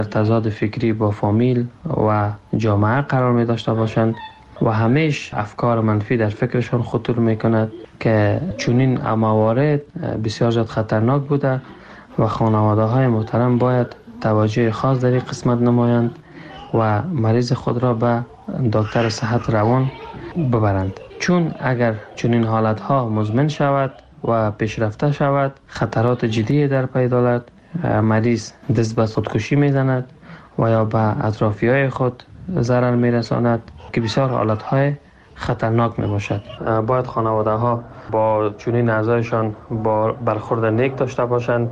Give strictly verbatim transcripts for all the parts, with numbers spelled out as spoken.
در تضاد فکری با فامیل و جامعه قرار می داشته باشند و همیش افکار منفی در فکرشان خطور می کند که چنین موارد بسیار زیاد خطرناک بوده و خانواده های محترم باید توجه خاص در این قسمت نمایند و مریض خود را به دکتر صحت روان ببرند، چون اگر چنین حالت ها مزمن شود و پیشرفته شود خطرات جدی در پی دارد. مریض دست به خودکشی میزند و یا به اطرافی های خود ضرر میرساند که بسیار حالت های خطرناک می باشد. باید خانواده ها با چنین اعضایشان با برخورد نیک داشته باشند،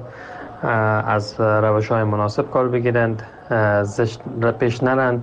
از روش های مناسب کار بگیرند، زشت پیش نرند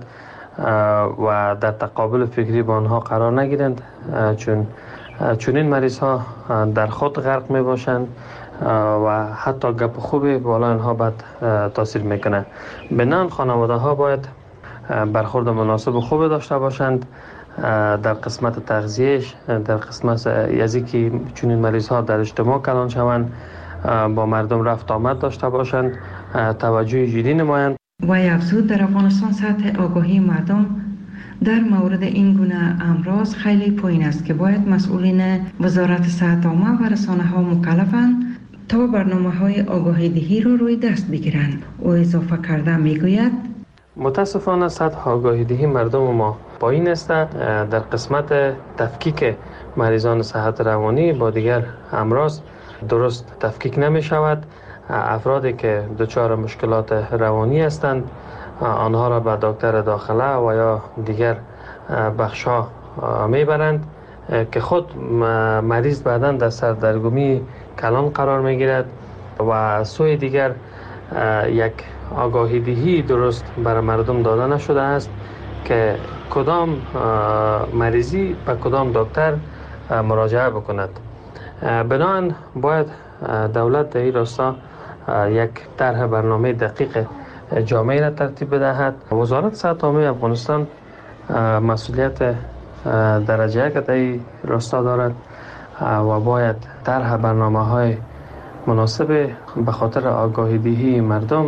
و در تقابل فکری با آنها قرار نگیرند، چون چنین مریض ها در خود غرق می باشند و حتی گپ خوبی بالا آنها بد تاثیر میکنه. بنان خانواده ها باید برخورد مناسب و خوب داشته باشند در قسمت تغذیهش، در قسمت ازی که چنین مریض ها در اجتماع کلان شوند، با مردم رفت آمد داشته باشند، توجه جدی نمایند. و افزود در افغانستان سطح آگاهی مردم در مورد این گونه امراض خیلی پایین است که باید مسئولین وزارت صحت عامه و رسانه ها مکلفند تا برنامه های آگاهی دهی رو روی دست بگیرند. او اضافه کرده میگوید متاسفانه سطح آگاهی دهی مردم ما پایین است. در قسمت تفکیک مریضان صحت روانی با دیگر امراض درست تفکیک نمی شود. افرادی که دچار مشکلات روانی هستند آنها را به دکتر داخله و یا دیگر بخشا میبرند که خود مریض بعداً در سردرگمی کلان قرار میگیرد و سوی دیگر یک آگاهی دهی درست برای مردم داده نشده است که کدام مریضی به کدام دکتر مراجعه بکند. بنابراین باید دولت در این راستا یک طرح برنامه دقیق جامعه را ترتیب بدهد. وزارت صحت عامه افغانستان مسئولیت درجه یک در این راستا دارد و باید طرح برنامه های مناسب به خاطر آگاهی دهی مردم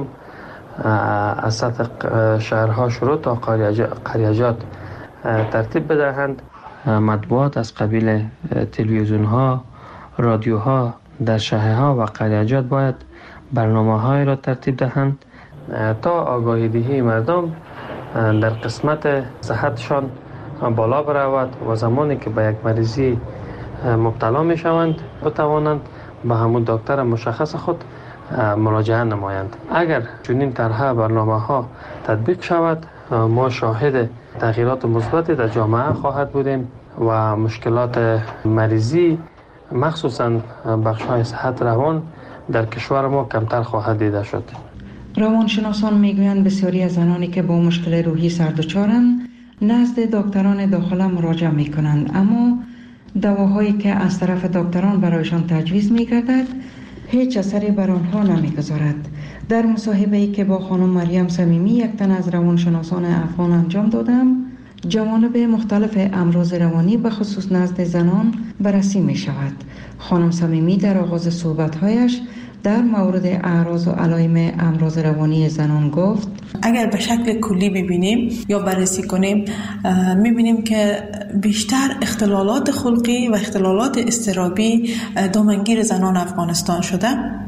از سطح شهرها شروع تا قریجات ترتیب بدهند. مطبوعات از قبیل تلویزیون ها، رادیو ها در شهرها و قریجات باید برنامه های را ترتیب دهند تا آگاهی دهی مردم در قسمت صحتشان بالا برود و زمانی که به یک مریضی مبتلا می شوند بتوانند به همون دکتر مشخص خود مراجعه نمایند. اگر چنین طرح برنامه ها تطبیق شود ما شاهد تغییرات مثبتی در جامعه خواهد بودیم و مشکلات مریضی مخصوصا بخش های صحت روان در کشور ما کمتر خواهد دیده شد. روانشناسان میگویند بسیاری از زنانی که با مشکل روحی سردچارند نزد دکتران داخله مراجعه میکنند، اما دواهایی که از طرف دکتران برایشان تجویز میگردد هیچ اثری بر آنها نمیگذارد. در مصاحبه‌ای که با خانم مریم صمیمی یک تن از روانشناسان افغان انجام دادم، جوانب مختلف امراض روانی به خصوص نزد زنان بررسی می شود. خانم صمیمی در آغاز صحبت‌هایش در مورد اعراض و علائم امراض روانی زنان گفت: اگر به شکل کلی ببینیم یا بررسی کنیم می‌بینیم که بیشتر اختلالات خلقی و اختلالات اضطرابی دامنگیر زنان افغانستان شده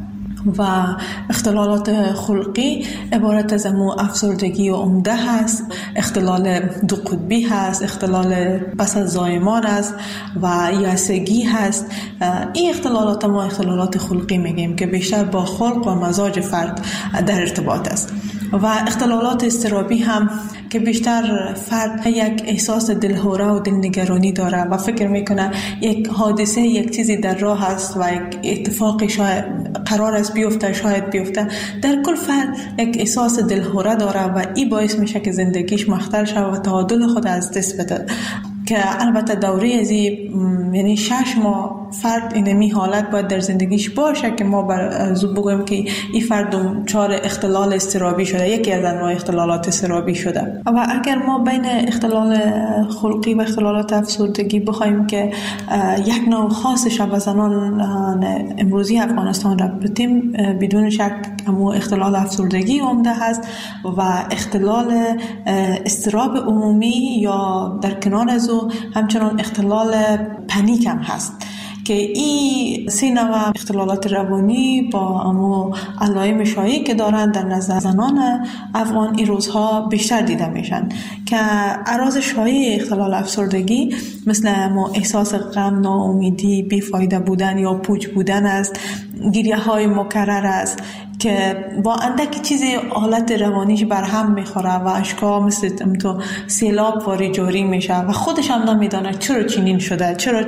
و اختلالات خلقی عبارت از امو افسردگی و عمده هست، اختلال دو قطبی هست، اختلال پس از زایمان است و یأسگی هست. این اختلالات ما اختلالات خلقی میگیم که بیشتر با خلق و مزاج فرد در ارتباط است. و اختلالات اضطرابی هم که بیشتر فرد یک احساس دلهوره و دلنگرانی داره و فکر میکنه یک حادثه یک چیزی در راه است و یک اتفاقی شاید قرار است بیفته، شاید بیفته. در کل فرد یک احساس دلهوره داره و این باعث میشه که زندگیش مختل شود و تعادل خود از دست بده. که البته دوره ازی یعنی شش ماه فرد اینمی حالت باید در زندگیش باشه که ما بر زود بگویم که این فرد دچار اختلال اضطرابی شده، یکی از انواع اختلالات اضطرابی شده. و اگر ما بین اختلال خلقی و اختلالات افسردگی بخوایم که یک نوع خاص شب زنان امروزی افغانستان را بتیم، بدون شک همو اختلال افسردگی عمده هست و اختلال اضطراب عمومی یا در کنار از او همچنان اختلال پنیک هم هست که این سه نوع اختلالات روانی با امو علائم شایعی که دارند در نزد زنان افغان این روزها بیشتر دیده میشن که اعراض شایع اختلال افسردگی مثل امو احساس غم، ناامیدی، بیفایده بودن یا پوچ بودن است، گریه های مکرر است که با اندکی چیزی حالت روانیش برهم میخوره و اشکا مثل تو سیلاب واری جاری میشه و خودش هم نمیدانه چرا چنین شده، چرا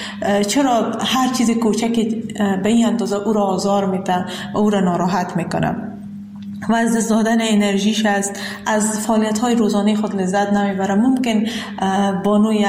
چرا هر چیز کوچکی به این اندازه او را آزار میده و او را ناراحت میکنه و از دست دادن انرژیش است، از فعالیت های روزانه خود لذت نمیبره. ممکن بانوی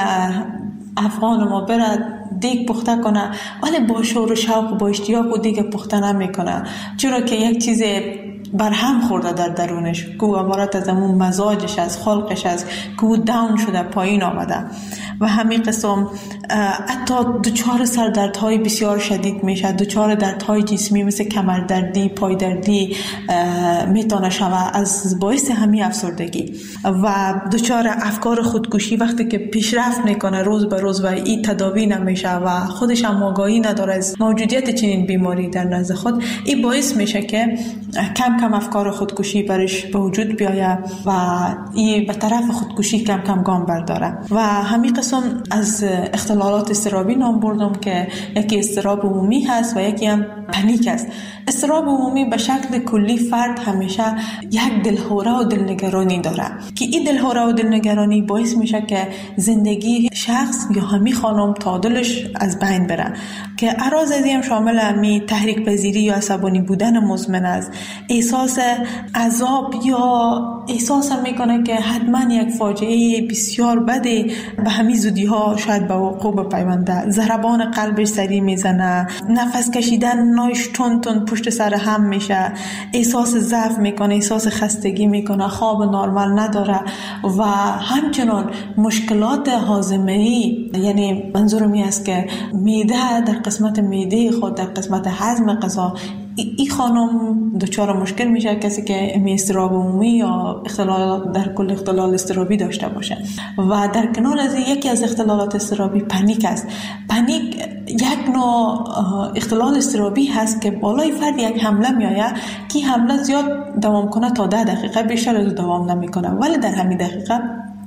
افغان ما برد دیگ پخته کنه ولی با شور و شوق و با اشتیاق و دیگ پخته نمیکنه، چرا که یک چیز برهم خورده در درونش که عبارت از همون مزاجش از خلقش است که او داون شده، پایین آمده و همین قسم حتی دچار سردردهای بسیار شدید میشه، دچار دردهای جسمی مثل کمردردی، پای دردی میتونه شود از باعث همین افسردگی و دچار افکار خودکشی وقتی که پیشرفت میکنه روز به روز و این تداوی نمیشه و خودش هم آگاهی نداره از موجودیت چنین بیماری در نزد خود، این باعث میشه که کم کم افکار خودکشی برش به وجود بیاید و این به طرف خودکشی کم کم گام برداره. و همین قسم از اختلالات اضطرابی نام بردم که یکی اضطراب عمومی هست و یکی هم پنیک است. اضطراب عمومی به شکل کلی فرد همیشه یک دلهوره و دلنگرانی داره که این دلهوره و دلنگرانی باعث میشه که زندگی شخص یا همی خانم تعادلش از بین بره که اعراض از این شامل همی تحریک پذیری یا عصبانی بودن مزمن است، احساس عذاب یا احساس میکنه که حتما یک فاجعه بسیار بده به همین زودی ها شاید به وقوع بپیونده، ضربان قلبش سریع میزنه، نفس کشیدن نایش تون تون پشت سر هم میشه، احساس ضعف میکنه، احساس خستگی میکنه، خواب نرمال نداره و همچنان مشکلات هاضمه‌ای، یعنی منظورم این است که معده در قسمت معده خود در قسمت هضم غذا این خانم دچار مشکل میشه، کسی که اضطراب عمومی یا اختلال در کل اختلال اضطرابی داشته باشه. و در کنار از یکی از اختلالات اضطرابی پنیک است. پنیک یک نوع اختلال اضطرابی هست که بالای فرد یک حمله میآید که حمله زیاد دوام کنه تا ده دقیقه، بیشتر از دوام نمیکنه، ولی در همین دقیقه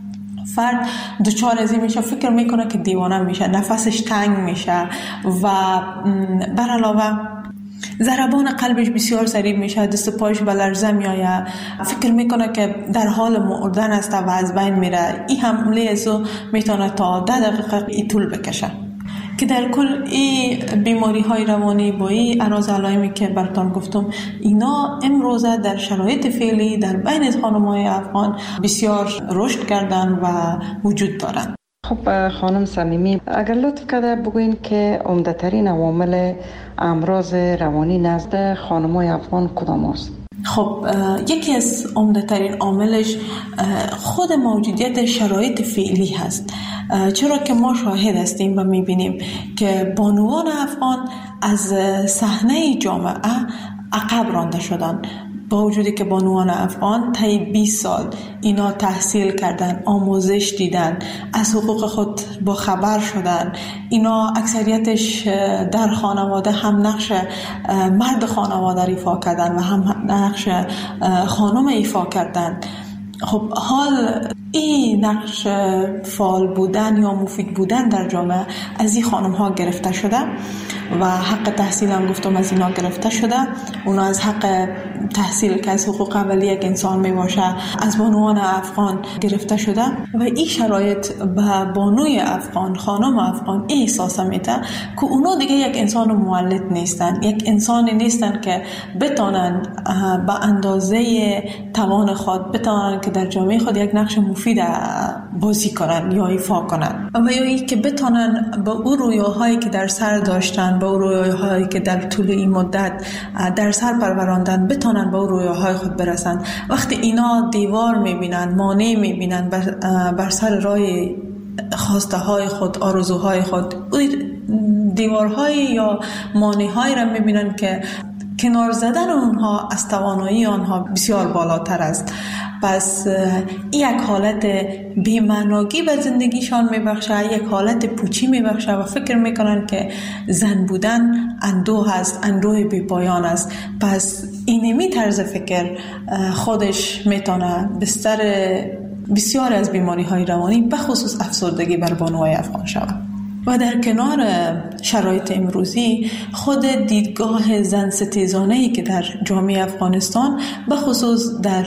فرد دچار از این میشه، فکر میکنه که دیوانه میشه، نفسش تنگ میشه و بر علاوه ضربان قلبش بسیار سریع میشه، دست پایش به لرزه میآید، فکر میکنه که در حال مردن است و از بین میره. این حمله ازو میتونه تا ده دقیقه ای طول بکشه که در کل این بیماری های روانی با این اعراض علائمی که براتون گفتم اینا امروزه در شرایط فعلی در بین خانم‌های افغان بسیار رشد کردن و وجود دارن. خب خانم صمیمی، اگر لطف کرده بگوین که عمده ترین عوامل امراض روانی نزد خانم‌های افغان کدام است؟ خب یکی از عمده ترین عاملش خود موجودیت شرایط فعلی هست، چرا که ما شاهد هستیم و میبینیم که بانوان افغان از صحنه جامعه عقب رانده شدن، با وجودی که بانوان افغان طی بیست سال اینا تحصیل کردن، آموزش دیدن، از حقوق خود با خبر شدن، اینا اکثریتش در خانواده هم نقش مرد خانواده ایفا کردن و هم نقش خانم ایفا کردن. خب حال این نقش فعال بودن یا مفید بودن در جامعه از این خانم ها گرفته شده و حق تحصیل هم گفتم از اینا گرفته شده. اونا از حق تحصیل که از حقوق اولیه یک انسان می باشه از بانوان افغان گرفته شده و این شرایط به بانوی افغان، خانم افغان احساس میده که اونا دیگه یک انسان مولد نیستن، یک انسانی نیستن که بتونن به اندازه توان خود بتونن که در جامعه خود یک نقش مفید بازی کنن یا ایفا کنن و یا ای که بتونن به اون رویاهایی که در سر داشتن، به اون رویاهایی که در طول این مدت در سر پروراندن بتونن به اون رویاهای خود برسن. وقتی اینا دیوار میبینن، مانع میبینن بر, بر سر راه خواسته های خود، آرزوهای خود، دیوارهای یا مانع‌هایی را میبینن که کنار زدن اونها از توانایی آنها بسیار بالاتر است. پس یک حالت بی‌معنایی به زندگیشان میبخشه، یک حالت پوچی میبخشه و فکر میکنن که زن بودن اندوه است، اندوه بی پایان است. پس اینمی طرز فکر خودش میتونه بستر بسیار از بیماری های روانی به خصوص افسردگی بر بانوهای افغان شود. و در کنار شرایط امروزی خود دیدگاه زن ستیزانه‌ای که در جامعه افغانستان به خصوص در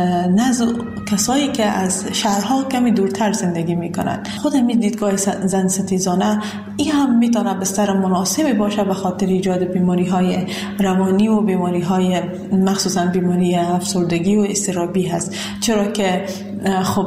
نزد کسایی که از شهرها کمی دورتر زندگی میکنن، خود همین دیدگاه زن ستیزانه این هم میتونه بستر مناسبی باشه به خاطر ایجاد بیماری های روانی و بیماری های مخصوصا بیماری افسردگی و اضطرابی هست. چرا که خب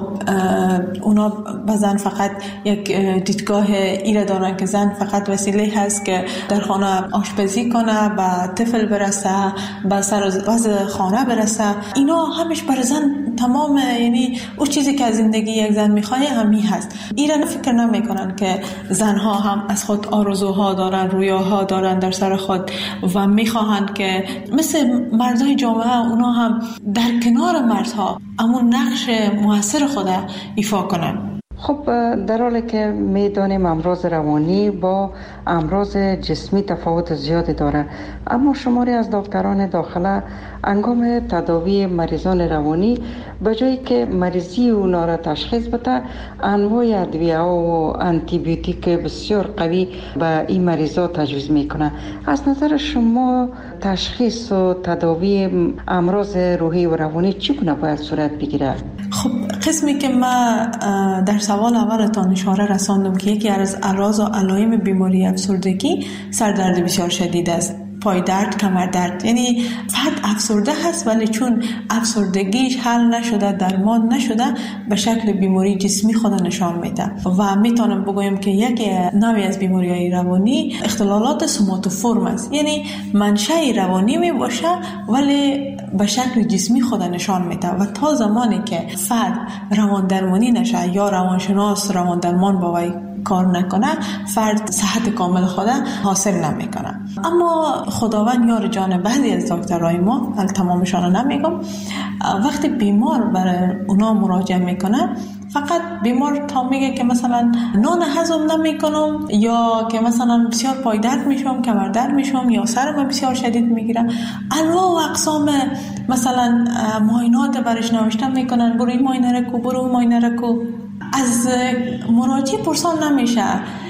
اونا به زن فقط یک دیدگاه ایره دارن که زن فقط وسیله هست که در خانه آشپزی کنه، به طفل برسه، به سر وضع خانه برسه. اینا همش بر زن تمام، یعنی اون چیزی که از زندگی یک زن میخواه همی هست. ایران فکر نمیکنن که زنها هم از خود آرزوها دارن، رویاها دارن در سر خود و میخواهند که مثل مردای جامعه اونا هم در کنار مردها امون نقش موثر خود ایفا کنن. خب در حالی که میدانیم امراض روانی با امراض جسمی تفاوت زیادی داره، اما شماری از دکتران داخله انگام تداوی مریضان روانی به جایی که مریضی اونا را تشخیص بده، انواع ادویه و آنتی بیوتیک بسیار قوی به این مریضا تجویز میکنه. از نظر شما تشخیص و تداوی امراض روحی و روانی چگونه باید صورت بگیره؟ خب قسمی که ما در سوال اولتان اشاره رساندم که یکی از اعراض و علائم بیماری افسردگی سردرد بسیار شدید است، پای درد، کمر درد. یعنی فرد افسرده هست ولی چون افسردگیش حل نشده، درمان نشده، به شکل بیماری جسمی خود نشان میده. و میتونم بگویم که یک نوعی از بیماری‌های روانی اختلالات سوماتوفورم است، یعنی منشأ روانی می باشه ولی به شکل جسمی خود نشان میده و تا زمانی که فرد روان درمانی نشه یا روانشناس روان درمان با وی کار نکنه، فرد صحت کامل خود حاصل نمیکنه. اما خداوند یار جان بعضی از دکترای ما، حال تمامشان نمیگم، وقتی بیمار برای اونا مراجعه میکنه فقط بیمار تا میگه که مثلا نان هضم نمیکنم یا که مثلا بسیار پای درد میشم، کمر درد میشم یا سرم بسیار شدید میگیره، انواع و اقسام مثلا معاینات برش نوشته میکنن، برو این معاینه رو کو، برو اون معاینه رو کو. از مراجع پرسان نمیشه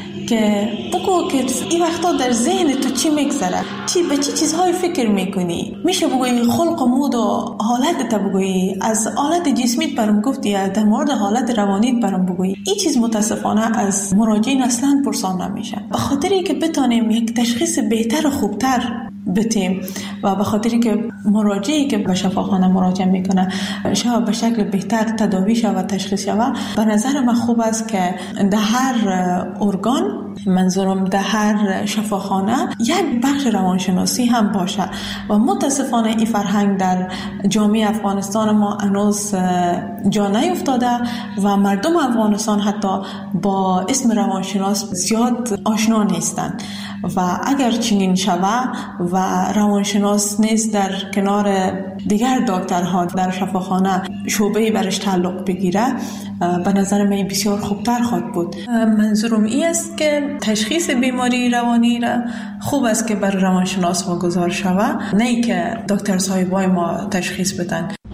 که بگو که این وقتا در ذهن تو چی میگذره، چی به چی چیزهای فکر میکنی. میشه بگویی خلق و مود و حالت تا بگویی، از حالت جسمیت برام گفتی، در مورد حالت روانیت برام بگویی. این چیز متاسفانه از مراجعین اصلا پرسان نمیشه، به خاطری که بتونیم یک تشخیص بهتر و خوبتر بتیم و به خاطری که مراجعی که به شفاخانه مراجعه میکنه شاید به شکل بهتر تداوی شود و تشخیص شود. به نظر من خوب است که در هر ارگان، منظورم در هر شفاخانه، یک بخش روانشناسی هم باشه و متاسفانه این فرهنگ در جامعه افغانستان ما هنوز جا نیفتاده و مردم افغانستان حتی با اسم روانشناس زیاد آشنا نیستند و اگر چنین شود و روانشناس نیز در کنار دیگر دکترها در شفاخانه شعبه‌ای برش تعلق بگیره، به نظر من بسیار خوبتر خواهد بود. منظورم این است که تشخیص بیماری روانی را خوب است که بر روانشناس واگذار شود، نه که دکتر صاحبای ما تشخیص بدن. خب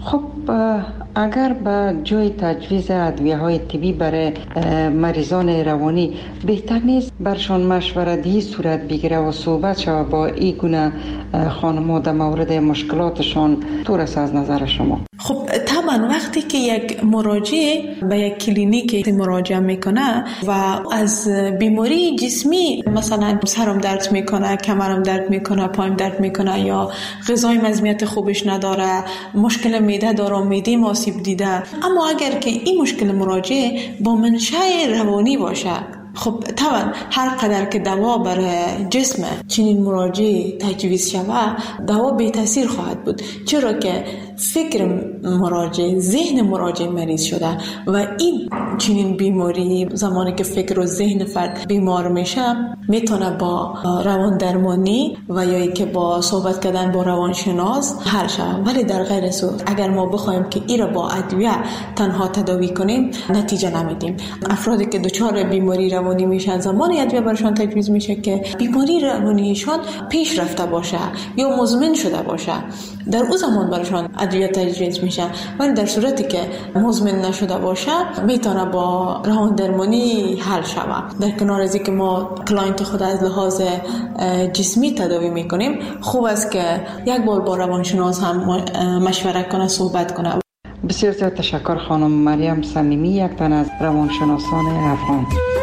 اگر به جای تجویز ادویه های طبی برای مریضان روانی بهتر نیست برشان مشورتی صورت بگیره و صحبت شود با این گونه خانم‌ها در مورد مشکلاتشان؟ طور است از نظر شما؟ خب طبعا وقتی که یک مراجع به یک کلینیک مراجعه میکنه و از بیماری جسمی مثلا سرم درد میکنه، کمرم درد میکنه، پایم درد میکنه یا غذای مزمیت خوبش نداره، مشکل معده داره، معده آسیب دیده، اما اگر که این مشکل مراجع با منشأ روانی باشه، خب طبعا هر قدر که دوا برای جسم چنین مراجع تجویز شود دوا بی تاثیر خواهد بود، چرا که فکر مراجع، ذهن مراجع مریض شده و این چنین بیماری زمانی که فکر و ذهن فرد بیمار میشه میتونه با روان درمانی و یا ای که با صحبت کردن با روانشناس حل شود. ولی در غیر صورت اگر ما بخوایم که این را با ادویه تنها تداوی کنیم نتیجه نمیدیم. افرادی که دچار بیماری روانی میشن زمانی ادویه برشان تجویز میشه که بیماری روانیشان پیش رفته باشه یا مزمن شده باشه، در اون زمان برشان ادویه تجویز میشه. ولی در صورتی که مزمن نشده باشه میتونه با روان درمانی حل شود. در کنار از اینکه ما کلاینت خود از لحاظ جسمی تداوی میکنیم، خوب است که یک بار با روانشناس هم مشوره کنه، صحبت کنه. بسیار زیاد تشکر خانم مریم صمیمی، یک تن از روانشناسان افغان.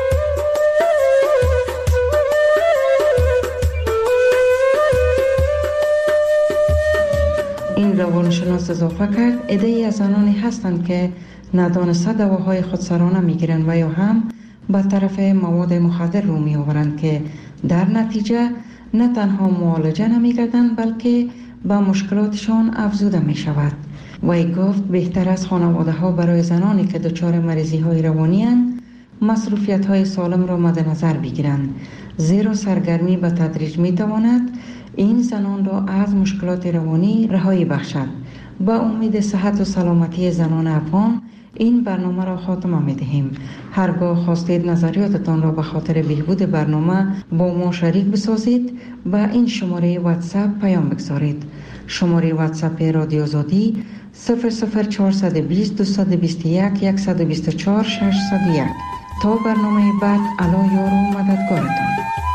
این روانشناس اضافه کرد عده‌ای از آنانی هستند که ندانسته دواهای خودسرانه میگیرند و یا هم به طرف مواد مخدر رو می آورند که در نتیجه نه تنها معالجه نمیگردند بلکه به مشکلاتشان افزوده می شود. وی گفت بهتر از خانواده ها برای زنانی که دچار مریضی های روانی اند مصروفیت های سالم را مد نظر بگیرند، زیرا سرگرمی به تدریج می تواند این زنان را از مشکلات روانی رهایی بخشد. با امید صحت و سلامتی زنان افغان این برنامه را خاتمه می دهیم. هرگاه خواستید نظریاتتان را به خاطر بهبود برنامه با ما شریک بسازید و این شماره واتساپ پیام بگذارید. شماره واتساپ رادیو آزادی صفر صفر چهارصد و بیست دویست و بیست و یک صد و بیست و چهار ششصد و یک. تا برنامه بعد، الا یار و مددگارتان.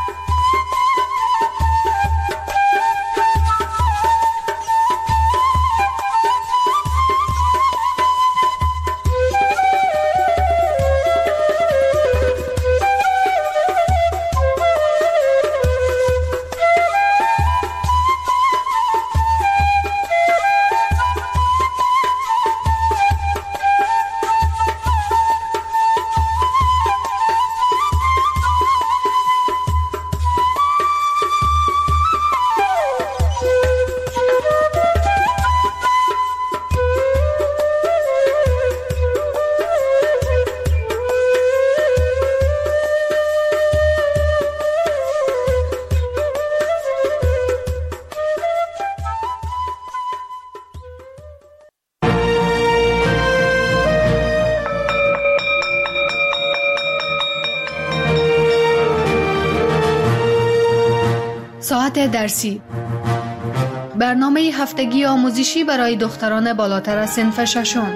ساعت درسی، برنامه هفتگی آموزشی برای دختران بالاتر از صنف ششم.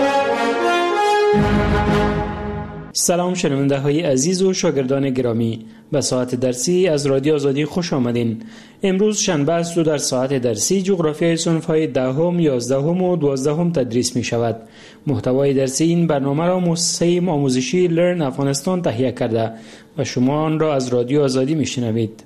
سلام شنونده های عزیز و شاگردان گرامی، به ساعت درسی از رادیو آزادی خوش آمدین. امروز شنبه است و در ساعت درسی جغرافیای صنف های دهم، یازدهم و دوازدهم تدریس می شود. محتوای درسی این برنامه را مؤسسه آموزشی لرن افغانستان تهیه کرده و شما آن را از رادیو آزادی می شنوید.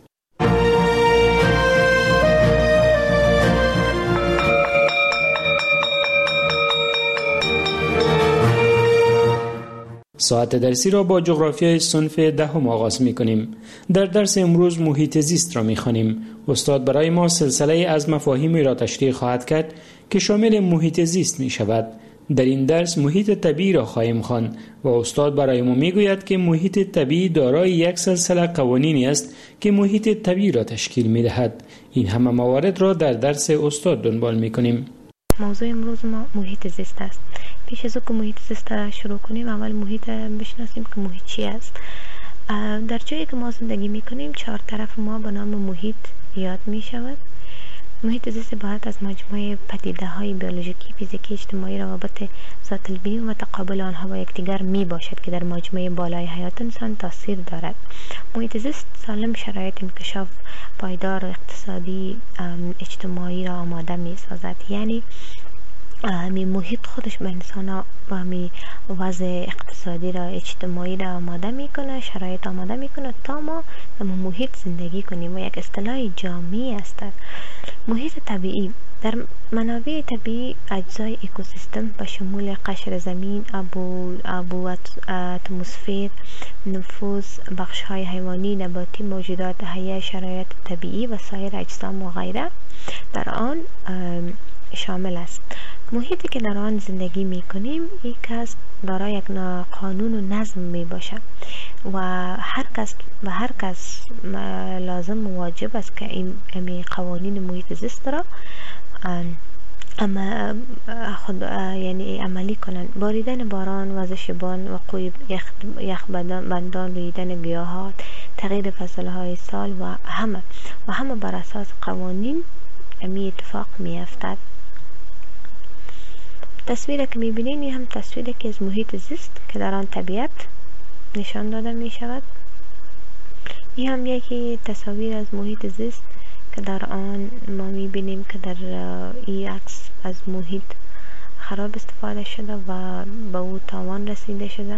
ساعت درسی را با جغرافیای صنف دهم آغاز می کنیم. در درس امروز محیط زیست را می خوانیم. استاد برای ما سلسله از مفاهیمی را تشریح خواهد کرد که شامل محیط زیست می شود. در این درس محیط طبیعی را خواهیم خواند و استاد برای ما می گوید که محیط طبیعی دارای یک سلسله قوانینی است که محیط طبیعی را تشکیل می دهد. این همه موارد را در درس استاد دنبال می کنیم. موضوع امروز ما محیط زیست است. پیش از که محیط زیست را شروع کنیم اول محیط بشناسیم که محیط چی است. در جایی که ما زندگی میکنیم چهار طرف ما به نام محیط یاد می شود محیط زیست عبارت از مجموعه پدیده های بیولوژیکی، فیزیکی، اجتماعی، روابط ذات البین و تقابل آنها با یکدیگر می باشد که در مجموعه بالای حیات انسان تاثیر دارد. محیط زیست سالم شرایط انکشاف پایدار اقتصادی اجتماعی را آماده می سازد. یعنی همی محیط خودش به انسان ها و همی وضع اقتصادی را اجتماعی را آماده میکنه، شرایط آماده میکنه تا ما در محیط زندگی کنیم و یک اصطلاح جامعی است. محیط طبیعی در منابع طبیعی اجزای اکوسیستم به شمول قشر زمین، ابو ابو اتمسفر، نفوذ بخش های حیوانی، نباتی، موجودات حیه، شرایط طبیعی و سایر اجسام و غیره در آن شامل است. محیطی که در آن زندگی می کنیم یک از دارای یک قانون و نظم می باشد و هر کس و هر کس لازم و واجب است که این قوانین محیط زیست را اما خود یعنی عملی کنند. باریدن باران، وزش باران، وقوع یخ بندان، رویدن گیاهات، تغییر فصلهای سال و همه و همه بر اساس قوانین می اتفاق می افتد. تصویری که میبینین این هم تصویری که از محیط زیست که در آن طبیعت نشان داده می شود. این هم یکی تصاویر از محیط زیست که در آن ما میبینیم که در این عکس از محیط خراب استفاده شده و به او تاوان رسیده شده.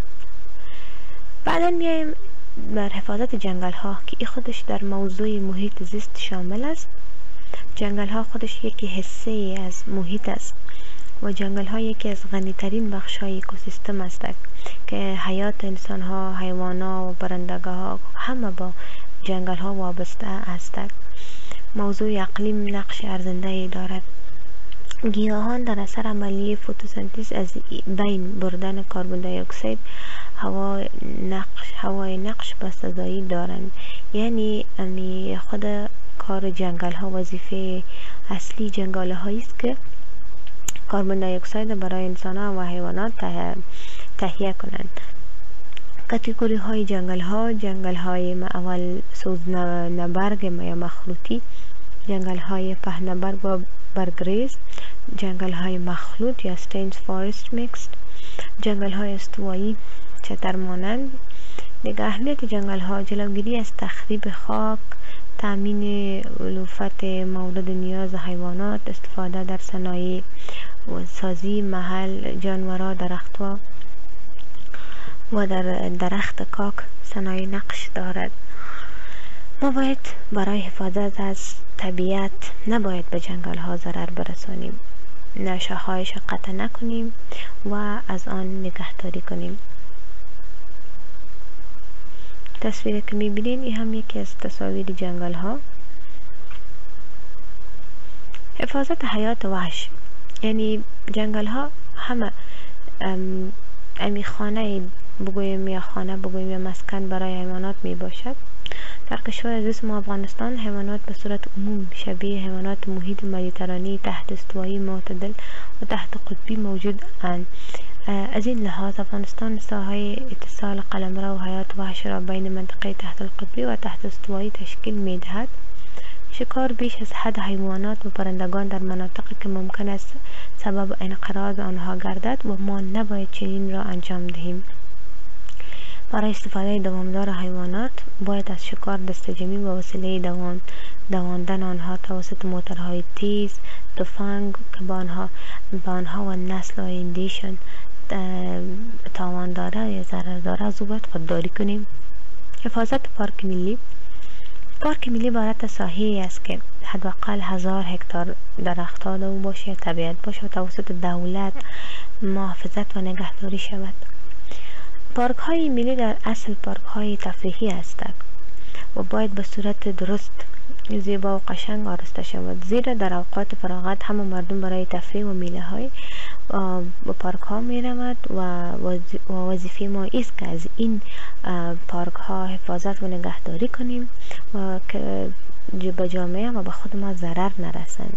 بعدا میایم بر حفاظت جنگل ها که این خودش در موضوع محیط زیست شامل است. جنگل ها خودش یکی حصه از محیط است و جنگل ها یکی از غنی ترین بخش های اکوسیستم است که حیات انسان ها، حیوان ها و پرندگان ها همه با جنگل ها وابسته هستند. موضوع اقلیم نقش ارزنده دارد. گیاهان در اثر عملیه فتوسنتز از بین بردن کربن دی اکسید هوا نقش هوای نقش بسزایی دارند. یعنی امی خود کار جنگل ها وظیفه اصلی جنگل هایی است که کربن دی اکسید برای انسان ها و حیوانات تهیه کنند. کاتگوری های جنگل ها: جنگل های اول سوزنبرگ یا مخلوطی، جنگل های پهنبرگ و برگریز، جنگل های مخلوط یا ستینز فارست میکس، جنگل های استوایی چتر مانند. دیگر اهمیت جنگل ها: جلوگیری از تخریب خاک، تامین علوفت مورد نیاز حیوانات، استفاده در صنایع و سازی محل جانورا، درختها و در درخت کاک صنایع نقش دارد. ما باید برای حفاظت از طبیعت نباید به جنگل ها ضرر برسانیم، نشه هایش قطع نکنیم و از آن نگهداری کنیم. تصویری که میبینین این هم یکی از تصاویر جنگل ها. حفاظت حیات وحش، یعنی جنگل ها همه ام امی خانه بگویم یا خانه بگویم یا مسکن برای حیوانات می باشد. در کشور عزیز ما افغانستان حیوانات به صورت عموم شبیه حیوانات محیط مدیترانی تحت استوایی معتدل و تحت قطبی موجود اند. از این لحاظ افغانستان ساحه اتصال قلمرو و حیات وحش را بین منطقه تحت القطبی و تحت استوایی تشکیل می دهد. شکار بیش از حد حیوانات و پرندگان در مناطقی که ممکن است سبب انقراض آنها گردد و ما نباید چنین را انجام دهیم. برای استفاده دوامدار حیوانات باید از شکار دستجمعی و وسیله دوان دواندن آنها توسط موتورهای تیز، تفنگ که با آنها با آنها و نسل آیندهشان تاوان داره یا ضرر داره از او باید خودداری کنیم. حفاظت پارک ملی: پارک ملی عبارت از ساحه‌ای است که حداقل هزار هکتار درخت‌ها در او باشه یا طبیعت باشه و توسط دولت محافظت و نگهداری شود. پارک های ملی در اصل پارک های تفریحی هستند و باید به صورت درست، زیبا و قشنگ آراسته شود، زیرا در اوقات فراغت همه مردم برای تفریح و میله های به پارک ها می رود و وظیفه ما است که از این پارک ها حفاظت و نگهداری کنیم و که به جامعه و به خود ما ضرر نرسند.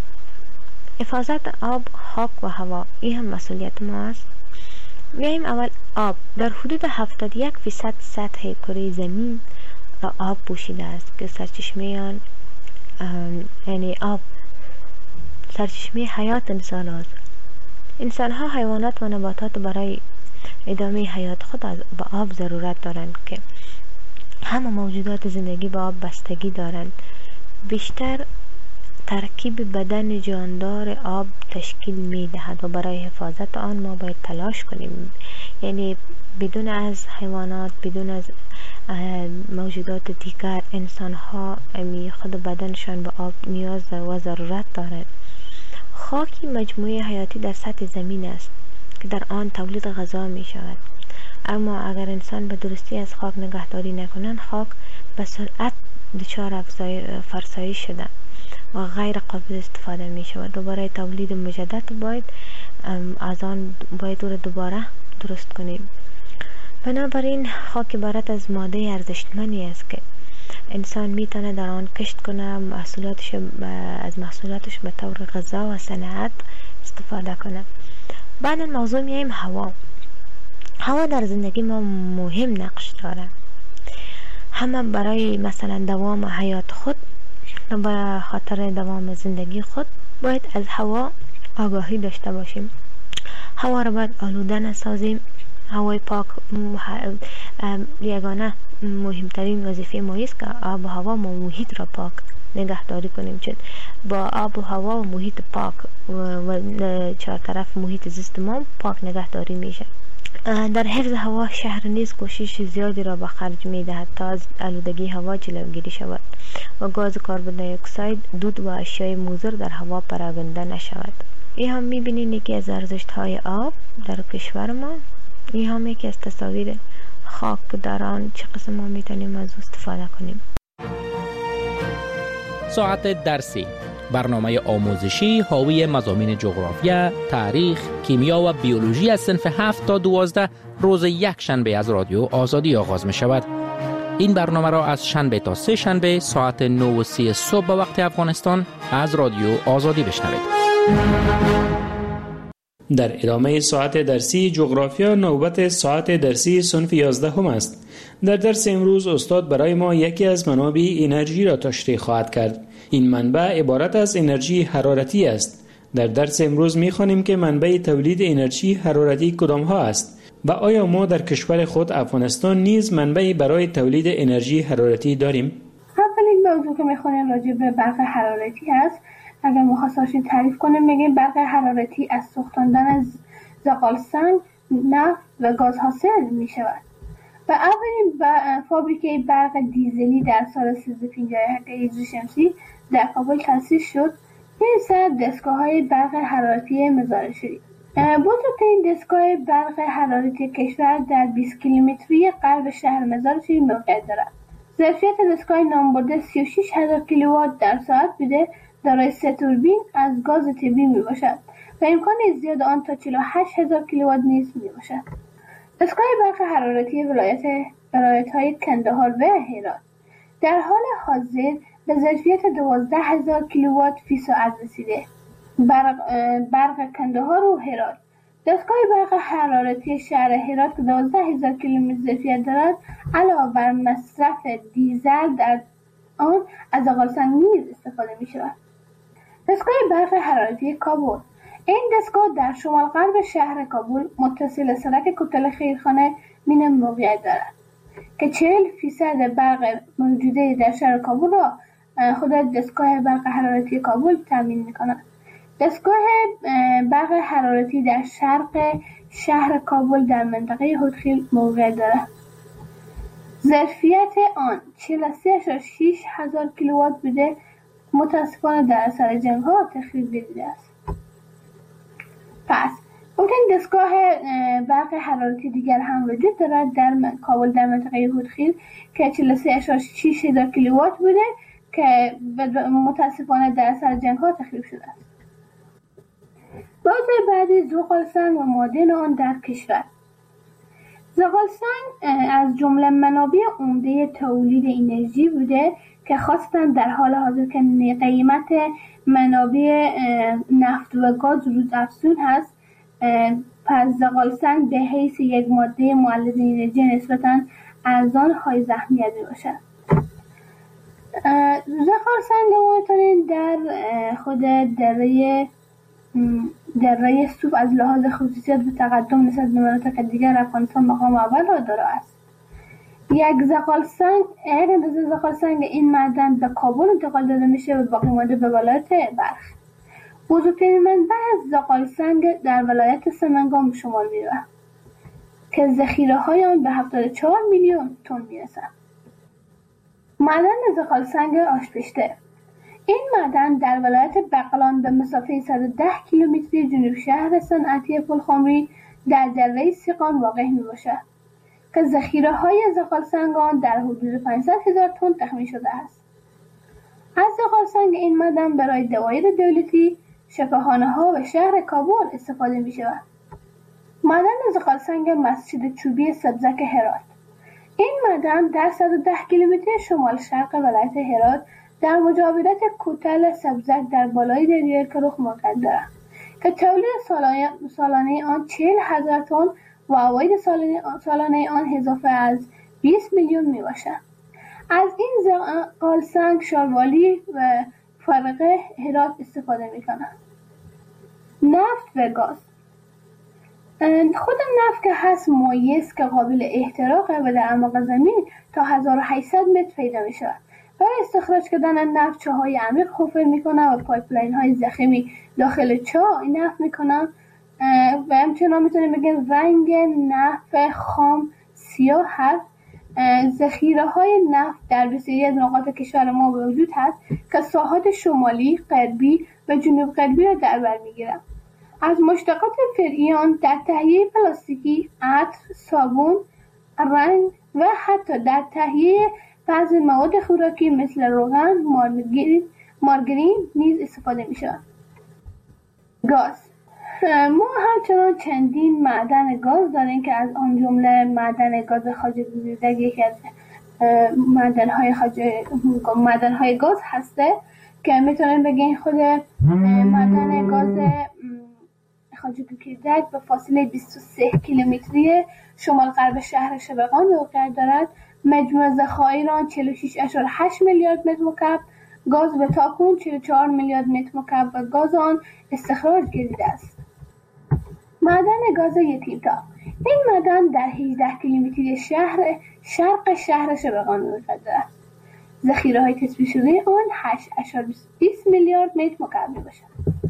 حفاظت آب، خاک و هوا این هم مسئولیت ما است. میایم اول آب. در حدود هفتاد و یک فیصد سطح کره زمین را آب پوشیده است که سرچشمه آن یعنی آب سرچشمه حیات انسان است. انسان ها، حیوانات و نباتات برای ادامه حیات خود از به آب ضرورت دارند که همه موجودات زندگی به آب بستگی دارند. بیشتر ترکیب بدن جاندار آب تشکیل می دهد و برای حفاظت آن ما باید تلاش کنیم. یعنی بدون از حیوانات، بدون از موجودات دیگر، انسان ها خود بدنشان به آب نیاز و ضرورت دارند. خاکی مجموعه حیاتی در سطح زمین است که در آن تولید غذا می شود. اما اگر انسان به درستی از خاک نگهداری نکنند، خاک به سرعت دچار فرسایش شده و غیر قابل استفاده می شود و برای تولید مجدد باید از آن باید او را دوباره درست کنیم. بنابراین خاک عبارت از ماده ارزشمندی است که انسان می تونه در آن کشت کنه، محصولاتش از محصولاتش به طور غذا و صنعت استفاده کنه. بعد موضوع میایم هوا. هوا در زندگی ما مهم نقش داره. همه برای مثلا دوام حیات خود و به خاطر دوام زندگی خود باید از هوا آگاهی داشته باشیم. هوا را باید آلوده نسازیم. هوای پاک یگانه مهمترین وظیفه ما است که آب و هوا و محیط را پاک نگهداری کنیم، چون با آب و هوا و محیط پاک و چهار طرف محیط زیست ما پاک نگهداری میشه. در حفظ هوا شهر نیز کوشش زیادی را به خرج می دهد تا از آلودگی هوا جلوگیری شود و گاز کربن دی اکساید، دود و اشیاء مضر در هوا پراگنده نشود. این هم می بینید یکی از ارزشت های آب در کشور ما. این هم یکی از تصاویر خاک در آن چه قسم ما می توانیم از استفاده کنیم. ساعت درسی، برنامه آموزشی حاوی مضامین جغرافیا، تاریخ، کیمیا و بیولوژی از صنف هفت تا دوازده روز یک شنبه از رادیو آزادی آغاز می شود. این برنامه را از شنبه تا سه شنبه ساعت نه و سی صبح به وقت افغانستان از رادیو آزادی بشنوید. در ادامه ساعت درسی جغرافیا نوبت ساعت درسی صنف یازده هم است. در درس امروز استاد برای ما یکی از منابع انرژی را تشریح خواهد کرد. این منبع عبارت از انرژی حرارتی است. در درس امروز می‌خوانیم که منبع تولید انرژی حرارتی کدام ها است و آیا ما در کشور خود افغانستان نیز منبعی برای تولید انرژی حرارتی داریم؟ اولین موضوع که می‌خوانیم راجع به برق حرارتی است. اگر مختصر تعریف کنیم میگیم برق حرارتی از سوختاندن زغال سنگ، نفت و گاز حاصل می شود. و اولین فابریکه برق دیزلی در سال سیزده پنجاه و هشت هجری شمسی در کابل تأسیس شد. این سه دستگاه های برق حرارتی مزار شدید. بزرگترین دستگاه برق حرارتی کشور در بیست کیلومتری غرب شهر مزار شریف موقعیت دارد. ظرفیت دستگاه نامبرده سی و شش هزار کیلووات در ساعت بوده، دارای سه توربین از گاز طبیعی می باشد و امکان زیاد آن تا چهل و هشت هزار کیلووات نیز می باشد. دستگاه برق حرارتی ولایت ولایت‌های کندهار و هرات در حال حاضر به ظرفیت دوازده هزار کیلووات فی ساعت رسیده. برق, برق کندهار و هرات. دستگاه برق حرارتی شهر هرات که دوازده هزار کیلومتر ظرفیت دارد، علاوه بر مصرف دیزل در آن از زغال سنگ نیز استفاده می شود. دستگاه برق حرارتی کابل. این دستگاه در شمال غرب شهر کابل متصل سرک کوتل خیرخانه مین موقعیت دارد که چهل فیصد برق موجوده در شهر کابل را خود دستگاه برق حرارتی کابل تامین می کند. دستگاه برق حرارتی در شرق شهر کابل در منطقه هودخیل موقعیت دارد. ظرفیت آن چهل و سه ممیز شش هزار کیلووات بوده، متاسفانه در اثر جنگ ها تخریب دیده است. پس ممکن دستگاه برق حرارتی دیگر هم وجود دارد در کابل در منطقه هودخیل که چهل و سه ممیز شش هزار کیلووات بوده که متاسفانه در اثر جنگ ها تخریب شده است. موضوع بعدی زغال سنگ و معادن آن در کشور. زغال سنگ از جمله منابع عمده تولید انرژی بوده که خاصتا در حال حاضر که قیمت منابع نفت و گاز روز افزون هست، پس زغال سنگ به حیث یک ماده مولد انرژی نسبتا ارزان های اهمیت می باشد. زغال سنگ ما میتونید در خود دره دره سوب از لحاظ خصوصیت و تقدم نسبت به مناطق دیگر افغانستان مقام اول را دارا است. یک زغال سنگ یک اندازه زغال سنگ این معدن به کابل انتقال داده میشه و باقی مانده به ولایت بلخ. بزرگترین منبع از زغال سنگ در ولایت سمنگان به شمار میرود که ذخیره های آن به هفتاد و چهار میلیون تن میرسد. معدن زغال سنگ آشپشته این معدن در ولایت بغلان به مسافه صد و ده کیلومتری جنوب شهر صنعتی پلخمری در دره سیغان واقع می باشد که ذخیره های زغال سنگ آن در حدود پانصد هزار تن تخمین شده است. از زغال سنگ این معدن برای دوایر دولتی، شفاخانه ها و شهر کابل استفاده می شود. معدن زغال سنگ مسجد چوبی سبزک هرات این معدن در صد و ده کیلومتر شمال شرق ولایت هرات در مجاورت کوتل سبزک در بالای دریای کرخ موقعیت دارد که تولید سالانه, سالانه آن چهل هزار تن و عواید سالانه, سالانه آن اضافه از بیست میلیون می باشد. از این زغال سنگ شاروالی و فرقه هرات استفاده می کنند. نفت و گاز خود نفت که هست مایع است که قابل احتراقه و در اعماق زمین تا هزار و هشتصد متر پیدا می شود. برای استخراج کردن نفت چاهای عمیق حفر میکنن و پایپلاین های ضخیمی داخل چاه نفت میکنن و همچنان میتونیم بگیم رنگ نفت خام سیاه هست. ذخیره های نفت در بسیاری از نقاط کشور ما وجود هست که ساحات شمالی، غربی و جنوب غربی را در بر میگیرند. از مشتقات فرعی آن در تهیه پلاستیکی، عطر، صابون، رنگ و حتی در تهیه بعضی مواد خوراکی مثل روغن، مارگرین, مارگرین نیز استفاده می شود. گاز ما همچنان چندین معدن گاز داریم که از آن جمله معدن گاز خواجه گوزیدک یکی از معدن های خواجه معدن های گاز هسته که میتونیم بگیم خود معدن گاز خواجه گوزیدک به فاصله بیست و سه کیلومتری شمال غرب شهر شبقان موقعیت دارد. مجموع ذخایر آن چهل و شش ممیز هشت میلیارد متر مکعب گاز به تاکنون چهل و چهار میلیارد متر مکعب و گاز آن استخراج گردیده است. معدن گاز یتیمتا این معدن در هجده کیلومتری شهر شرق شهر شبقان موقعیت دارد. ذخیره های تثبیت شده آن هشت ممیز بیست میلیارد متر مکعب میباشد.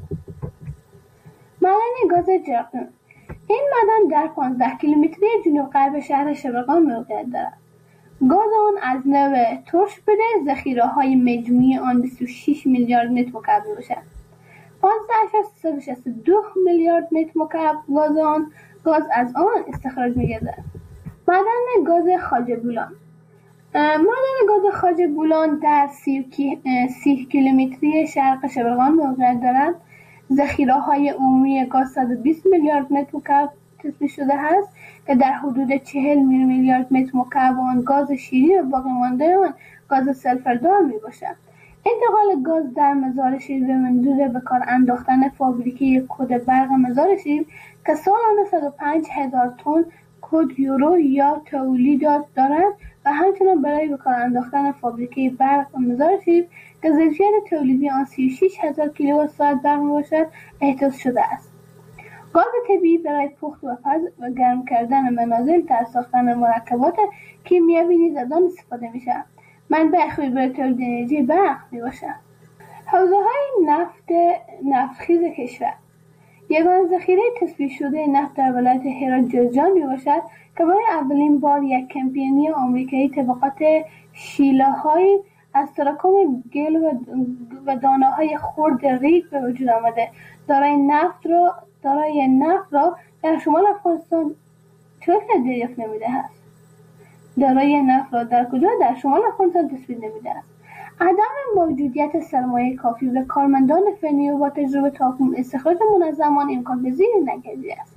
معدن گاز جرقدون این معدن در پانزده کیلومتری جنوب غرب شهر شبقان موقعیت دارد. گاز آن از نوع ترش بوده، ذخیره های مجموعی آن بیست و شش میلیارد متر مکعب میباشد. پانزده ممیز سیصد و شصت و دو میلیارد متر مکعب گاز آن گاز از آن استخراج میگردد. معدن گاز خواجه بولان معدن گاز خواجه بولان در سی کیلومتری شرق شبقان موقعیت دارد. ذخیره های عمومی گاز صد و بیست میلیارد متر مکعب تثبیت شده است که در حدود چهل میلیارد متر مکعب آن گاز شیری و باقی مانده آن گاز سلفردار می باشد. انتقال گاز در مزار شیر به منظور به کار انداختن فابریکه کد برق مزار شیر که سالانه صد و پنج هزار تن کد یورو یا تولیدات دارد و همچنان برای به کار انداختن فابریکه برق مزار شیر که ظرفیت تولیدی آن سی و شش هزار کیلووات ساعت برق می باشد احداث شده است. گاز طبیعی برای پخت و پز و گرم کردن منازل تا ساختن مرکبات کیمیایی نیز از آن استفاده می شود. منبع خوبی برای تولید انرژی برق می باشد. حوزه های نفت نفتخیز کشور یگانه ذخیره تثبیت شده نفت در ولایت هرات جوزجان می باشد که برای اولین بار یک کمپانی آمریکایی طبقات شیله های از تراکم گل و دانه های خرد ریگ به وجود آمده. دارای نفت را دارای نفت را در شمال افغانستان چطور دریافت نمیده است؟ دارای نفت را در کجا در شمال افغانستان تثبیت نمیده است؟ عدم موجودیت سرمایه کافی و کارمندان فنی و با تجربه تا استخراج منظم آن امکان پذیر نگردیده است.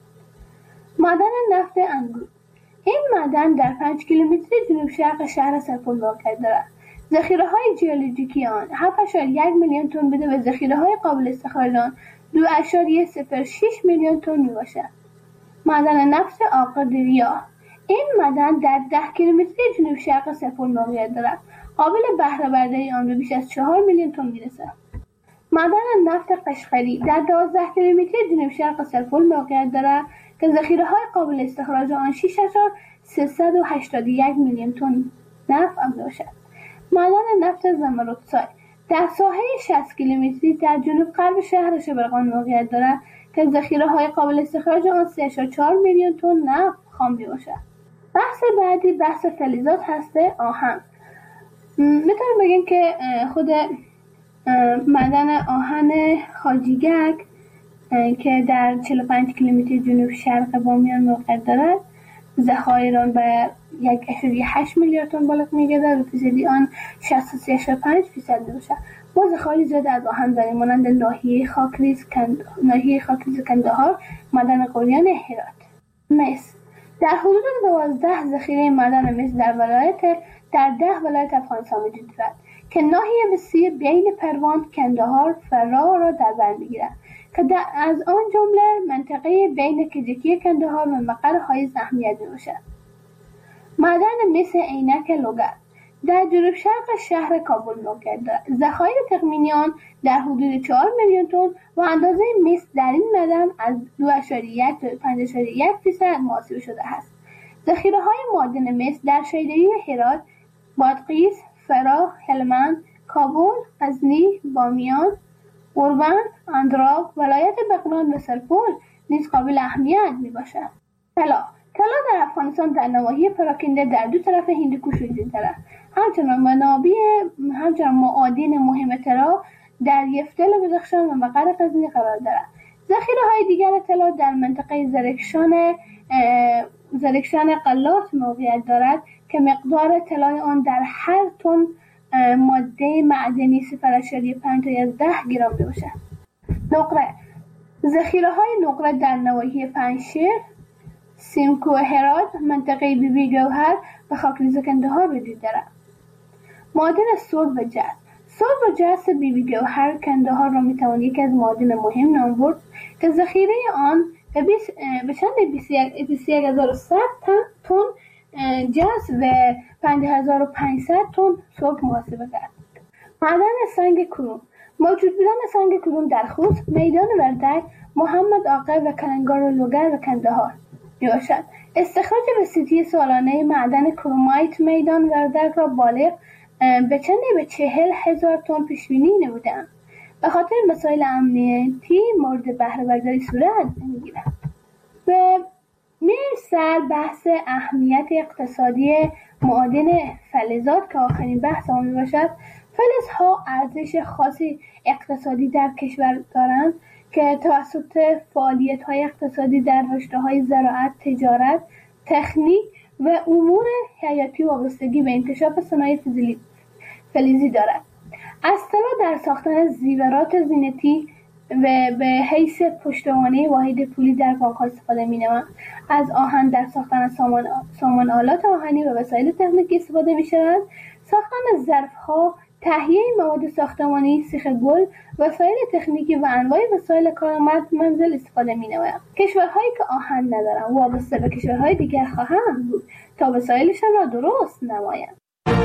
معدن نفت انگور این معدن در پنج کیلومتری جنوب شرق شهر سرپل واقع دارد. ذخیره های ژئولوژیکی آن هفت ممیز یک میلیون تن بوده و ذخیره های قابل استخراج آن دو ممیز صفر شش میلیون تن می باشد. معدن نفت عاقدریا این معدن در ده کیلومتری جنوب شرق سرپل موقعیت دارد. قابل بهره برداری آن به بیش از چهار میلیون تن میرسد. معدن نفت قشقری در دوازده کیلومتر جنوب شرق سرپل موقعیت دارد که ذخیره‌های قابل استخراج آن شش هزار سیصد و هشتاد و یک میلیون تن نفت میباشد. معدن نفت زمرودسای در ساحه شصت کیلومتری در جنوب غرب شهر شبرغان موقعیت دارد که ذخیره‌های قابل استخراج آن سه و چهار میلیون تن نفت خام میباشد. بحث بعدی بحث فلزات هسته آهن. میتونیم بگیم که خود معدن آهن خاجیگک که در چهل و پنج کیلومتر جنوب شرق بامیان موقعیت دارد، ذخایر آن به یک اشاریه هشت میلیارد تن بالغ می‌گردد و فیصدی آن شصت و سه و پنج فیصد میباشد. ما ذخایر زیاد از آهن داریم مانند ناحیه خاکریز کند... ناحیه خاکریز کندهار، معدن قلیان هرات. مس در حدود دوازده ذخیره معدن مس در ولایت در ده ولایت افغانستان وجود دارد که ناحیه وسیع بین پروان، کندهار، فراه را در بر میگیرد که از آن جمله منطقه بین کجکی کندهار و مقر حایز اهمیت میباشد. معدن مس عینک لوگر در جنوب شرق شهر کابل موقعیت دارد. ذخایر تخمینی آن در حدود چهار میلیون تن و اندازه مس در این معدن از دو اشاریه یک تا پنج اشاریه یک درصد محاسبه شده است. ذخیره‌های معدن مس در شیدایی هرات، بادغیس، فراه، هلمند، کابل، غزنی، بامیان، اوربند، اندراب، ولایت بغلان و سرپل نیز قابل اهمیت میباشد. طلا طلا در افغانستان در نواحی پراکنده در دو طرف هندوکش وجود دارد. همچنان منابع همچنان معادن مهم طلا در یفتل و بدخشان و مقر غزنی قرار دارد. ذخیره‌های دیگر طلا در منطقه زرکشان زرکشان قلات موقعیت دارد که مقدار طلای آن در هر تن ماده معدنی صفر و پنج تا یازده گرم میباشد. نقره ذخیره‌های نقره در نواحی پنجشیر، سیمکو و هرات، منطقه بی بی گوهر و خاکریز کندهار وجود دارد. معادن سرب و جست سرب و جست بی بی گوهر کندهار را میتوان یکی از معادن مهم نام برد که ذخیره آن به چند بیست و یک هزار و صد تن جست و پنج هزار و پانصد تن سرب محاسبه کرد. معدن سنگ کروم موجود بودن سنگ کروم در خوست، میدان وردک، محمد آقا و کلنگار و لوگر و کندهار میباشد. استخراج وسیطی سالانه معدن کرومایت میدان وردک را بالغ به چند به چهل هزار تن پیش بینی نمودند. به خاطر مسائل امنیتی مورد بهره برداری صورت نمیگیرد. و میرسر بحث اهمیت اقتصادی معادن فلزات که آخرین بحث آن میباشد. فلزها ارزش خاصی اقتصادی در کشور دارند که توسط فعالیت‌های اقتصادی در رشته‌های زراعت، تجارت، تکنیک و امور حیاتی وابستگی به انکشاف صنایع فلزی دارد. از طلا در ساختن زیورات زینتی و به حیث پشتوانه واحد پولی در بانک‌ها استفاده می‌نمایند. از آهن در ساختن سامان سامان آلات آهنی و وسایل تکنیکی استفاده می‌شوند. ساختن ظرف‌ها، تهیه مواد ساختمانی، سیخ گل، وسایل تکنیکی و انواع وسایل کارآمد منزل استفاده می‌نمایند. کشورهایی که آهن ندارند وابسته به کشورهای دیگر خواهند بود تا وسایلشان را درست نمایند.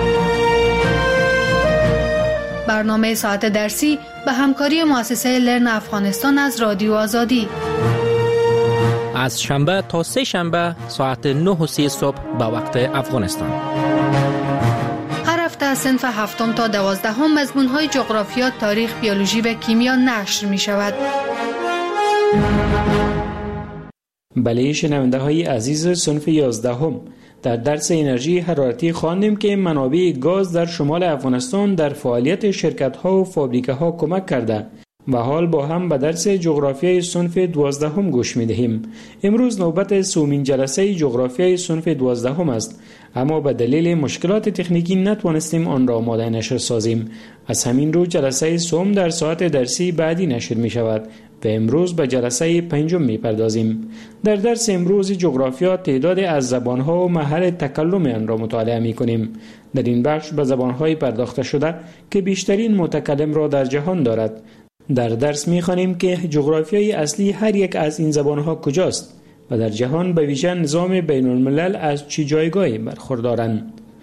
برنامه ساعت درسی به همکاری مؤسسه لرن افغانستان از رادیو آزادی از شنبه تا سه شنبه ساعت نه و سی صبح به وقت افغانستان. هر هفته از صنف هفتم تا دوازدهم مضمون‌های جغرافیا، تاریخ، بیولوژی و کیمیا نشر می شود. بله شنونده های عزیز، صنف یازدهم در درس انرژی حرارتی خواندیم که منابع گاز در شمال افغانستان در فعالیت شرکت‌ها و فابریکه‌ها کمک کرده و حال با هم به درس جغرافیای صنف دوازدهم گوش می‌دهیم. امروز نوبت سومین جلسه جغرافیای صنف دوازدهم است، اما به دلیل مشکلات تکنیکی نتوانستیم آن را آماده نشر سازیم. از همین رو جلسه سوم در ساعت درسی بعدی نشر می شود و امروز به جلسه پنجم می پردازیم. در درس امروز جغرافیا تعداد از زبانها و محل تکلم آن را مطالعه می کنیم. در این بخش به زبانهای پرداخته شده که بیشترین متکلم را در جهان دارد. در درس می خوانیم که جغرافیای اصلی هر یک از این زبانها کجاست و در جهان به ویژه نظام بین الملل از چه جایگاهی برخوردارند.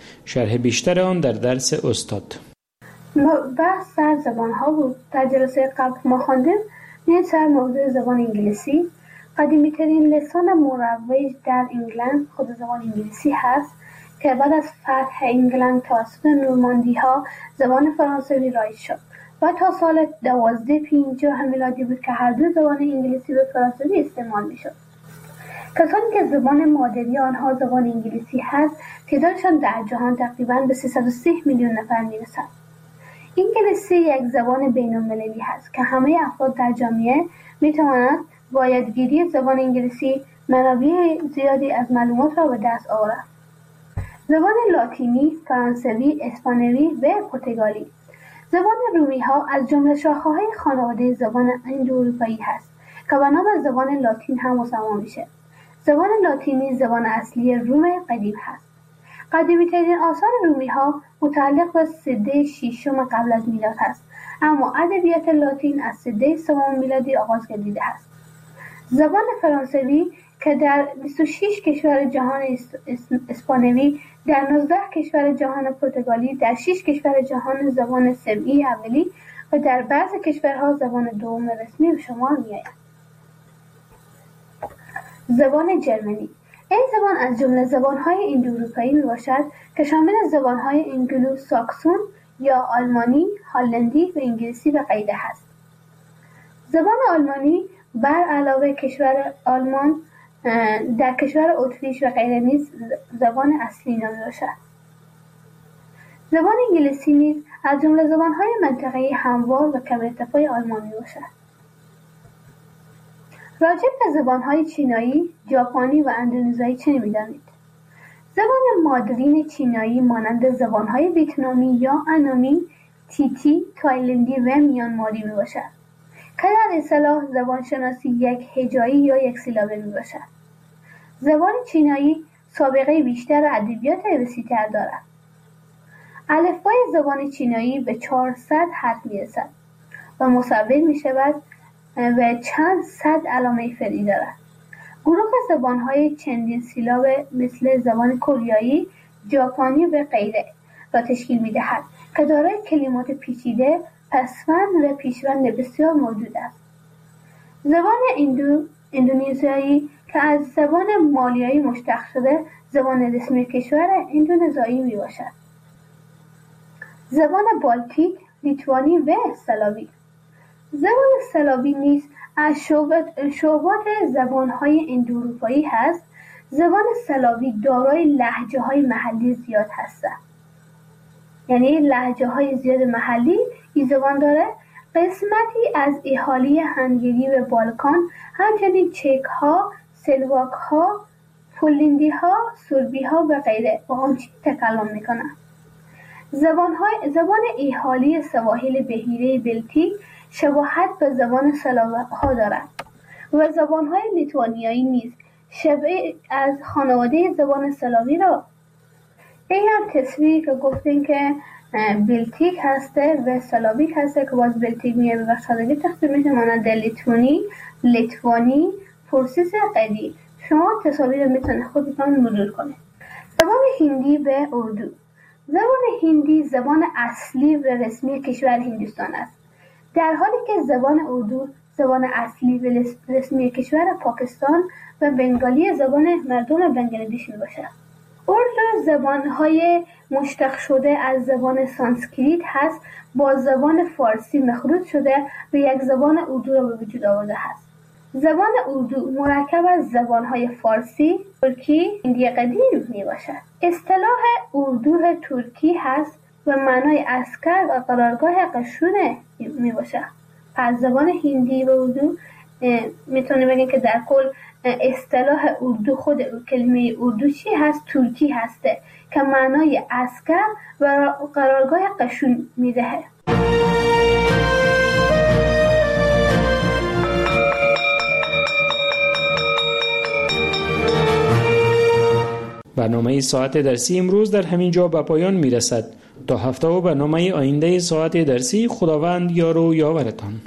شرح بیشتر آن در درس استاد. بحث سر زبان ها بود. در جلسه قبل ما خواندیم این سر موضوع زبان انگلیسی. قدیمی ترین لسان مروج در انگلند خود زبان انگلیسی هست که بعد از فتح انگلند توسط نورماندی ها زبان فرانسوی رایج شد و تا سال دوازده پنجاه میلادی بود که هر دو زبان انگلیسی و فرانسوی استعمال می شد. کسانی که زبان مادری آنها زبان انگلیسی هست تعدادشان در جهان تقریباً به سیصد و سی میلیون نفر می رسد. انگلیسی یک زبان بین المللی هست که همه افراد در جامعه می توانند با یادگیری زبان انگلیسی منابع زیادی از معلومات را به دست آورند. زبان لاتینی، فرانسوی، اسپانیایی و پرتغالی. زبان رومی ها از جمله شاخه‌های خانواده زبان اندواروپایی هست که به نام زبان لاتین هم مسمى میشه. زبان لاتینی زبان اصلی روم قدیم هست. قدیمی ترین آثار رومی ها متعلق به سده ششم قبل از میلاد هست، اما ادبیات لاتین از سده سوم میلادی آغاز گردیده است. زبان فرانسوی که در بیست و شش کشور جهان اسپانیایی، در نوزده کشور جهان پرتغالی، در شش کشور جهان زبان سمعی اولی و در بعضی کشورها زبان دوم رسمی به شمار می‌آید. زبان جرمنی. این زبان از جمله زبان‌های اندواروپایی میباشد که شامل زبان‌های انگلو ساکسون یا آلمانی، هلندی و انگلیسی به غیره است. زبان آلمانی بر علاوه کشور آلمان در کشور اتریش و غیره نیز زبان اصلی نامیده باشد. زبان انگلیسی نیز از جمله زبان‌های منطقه‌ای هموار و کم ارتفاع آلمانی باشد. راجع به زبان‌های چینایی، ژاپنی و اندونزیایی چه می‌دانید؟ زبان مادرین چینایی مانند زبان‌های ویتنامی یا انامی، تیتی، تایلندی و میانماری میباشد که در اصطلاح زبانشناسی یک هجایی یا یک سیلابه میباشد. زبان چینایی سابقه بیشتر ادبیات وسیع‌تر دارد. الفبای زبان چینایی به چهارصد حرف میرسد و مصور میشود و چند صد علامه فرعی دارد. گروه زبان‌های چندین سیلاب مثل زبان کره، ژاپنی و غیره را تشکیل می‌دهد که دارای کلمات پیچیده، پسوند و پیشوند بسیار موجود است. زبان اندو اندونزیایی که از زبان مالیایی مشتق شده، زبان رسمی کشور اندونزیایی میباشد. زبان بالتیک، لیتوانی و سلاوی. زبان سلاوی نیز از شعبات زبان‌های اندواروپایی هست. زبان سلاوی دارای لهجه‌های محلی زیاد هستند. یعنی لهجه‌های زیاد محلی این زبان داره. قسمتی از اهالی هنگری و بالکان، همچنین چک‌ها، سلواک‌ها، پولندی‌ها، سربی‌ها و غیره با آن چی تکلم می‌کنند. زبان‌های زبان اهالی سواحل بحیره بلتیک شباهت به زبان سلاوها دارد و زبان‌های لیتوانیایی نیز شبیه از خانواده زبان سلاوی را. این هم تصویری که گفتیم که بلتیک هسته و سلاویک هسته که باز بلتیک میگه به بخشادگی تقسیم میشه مانند لیتوانی، لیتوانی، پرسیس قدی. شما تصاویر رو میتونه خودتون مرور کنید. زبان هندی و اردو. زبان هندی زبان اصلی و رسمی کشور هندوستان است، در حالی که زبان اردو زبان اصلی و رسمی کشور پاکستان و بنگالی زبان مردم بنگلادش میباشد. اردو زبان‌های مشتق شده از زبان سانسکریت هست، با زبان فارسی مخلوط شده و یک زبان اردو را به وجود آورده است. زبان اردو مرکب از زبان‌های فارسی، ترکی، هندی قدیم میباشد. اصطلاح اردو ترکی هست و معنای عسکر و قرارگاه قشون میباشد. پس زبان هندی و اردو میتونه بگیم که در کل اصطلاح اردو، خود کلمه اردو چی هست؟ ترکی هسته که معنای عسکر و قرارگاه قشون میدهه. برنامه ساعت درسی امروز در همین جا به پایان میرسد. تا هفته و برنامه آینده ساعت درسی، خداوند یار و یاورتان.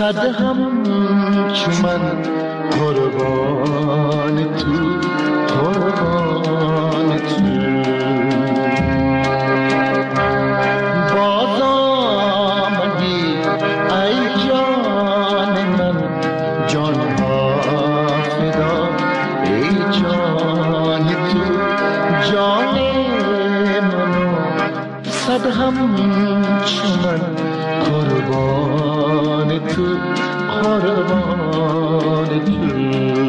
صد هم چو من قربان تو قربان تو باز آمدی ای جان من جان ها فدا ای جان تو جان منو صد هم چو من قربان تو قربان تو